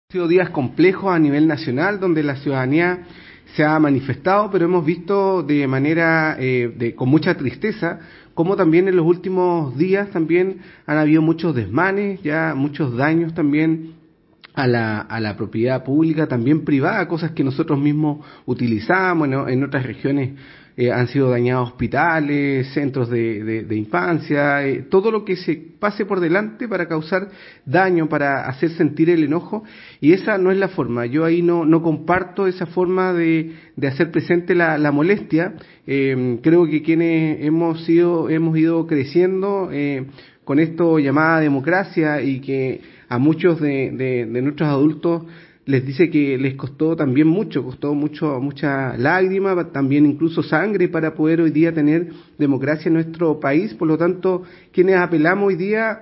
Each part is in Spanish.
Han sido días complejos a nivel nacional, donde la ciudadanía se ha manifestado, pero hemos visto de manera, con mucha tristeza, cómo también en los últimos días también han habido muchos desmanes, ya muchos daños también a la propiedad pública, también privada, cosas que nosotros mismos utilizamos, ¿no? En otras regiones han sido dañados hospitales, centros de infancia, todo lo que se pase por delante para causar daño, para hacer sentir el enojo, y esa no es la forma. Yo ahí no comparto esa forma de hacer presente la molestia. Creo que quienes hemos ido creciendo con esto llamada democracia, y que a muchos de nuestros adultos les dice que les costó también mucha lágrima, también incluso sangre para poder hoy día tener democracia en nuestro país. Por lo tanto, quienes apelamos hoy día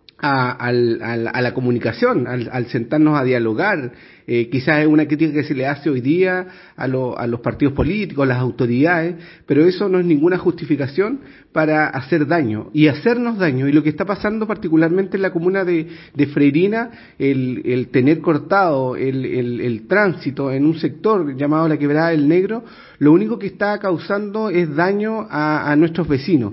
a la comunicación, al sentarnos a dialogar, quizás es una crítica que se le hace hoy día a los partidos políticos, a las autoridades, pero eso no es ninguna justificación para hacer daño y hacernos daño. Y lo que está pasando particularmente en la comuna de Freirina, el tener cortado el tránsito en un sector llamado la Quebrada del Negro, lo único que está causando es daño a nuestros vecinos.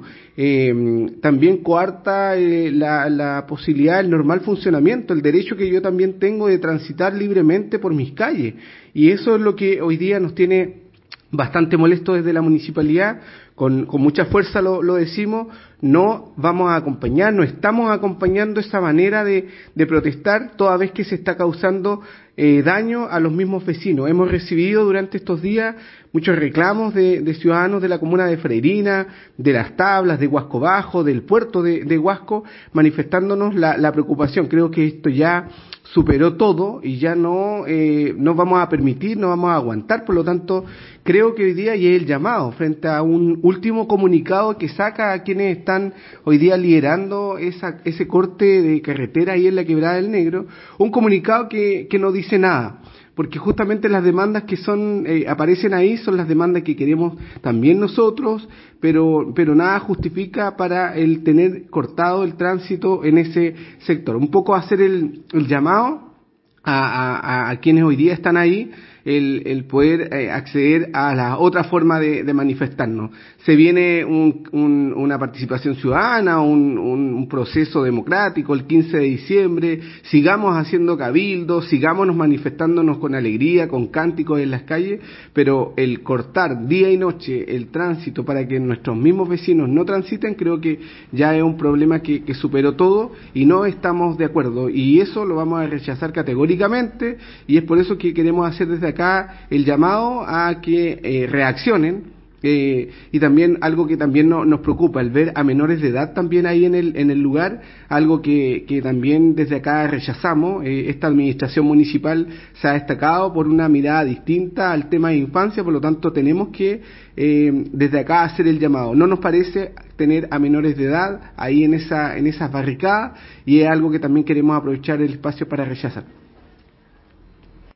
También coarta la posibilidad del normal funcionamiento, el derecho que yo también tengo de transitar libremente por mis calles, y eso es lo que hoy día nos tiene bastante molesto desde la municipalidad. Con mucha fuerza lo decimos, no vamos a acompañar, no estamos acompañando esa manera de protestar, toda vez que se está causando daño a los mismos vecinos. Hemos recibido durante estos días muchos reclamos de ciudadanos de la comuna de Freirina, de Las Tablas, de Huasco Bajo, del puerto de Huasco, manifestándonos la preocupación. Creo que esto ya superó todo y ya no vamos a permitir, no vamos a aguantar. Por lo tanto, creo que hoy día, y es el llamado frente a un último comunicado que saca a quienes están hoy día liderando ese corte de carretera ahí en la Quebrada del Negro, un comunicado que no dice nada, porque justamente las demandas que aparecen ahí son las demandas que queremos también nosotros, pero nada justifica para el tener cortado el tránsito en ese sector. Un poco hacer el llamado a quienes hoy día están ahí, el poder acceder a la otra forma de manifestarnos. Se viene una participación ciudadana, un proceso democrático el 15 de diciembre, sigamos haciendo cabildos, sigámonos manifestándonos con alegría, con cánticos en las calles, pero el cortar día y noche el tránsito para que nuestros mismos vecinos no transiten, creo que ya es un problema que superó todo y no estamos de acuerdo, y eso lo vamos a rechazar categóricamente, y es por eso que queremos hacer desde acá el llamado a que reaccionen. Y también algo que también nos preocupa, el ver a menores de edad también ahí en el lugar, algo que también desde acá rechazamos. Esta administración municipal se ha destacado por una mirada distinta al tema de infancia, por lo tanto tenemos que desde acá hacer el llamado. No nos parece tener a menores de edad ahí en esas barricadas, y es algo que también queremos aprovechar el espacio para rechazar.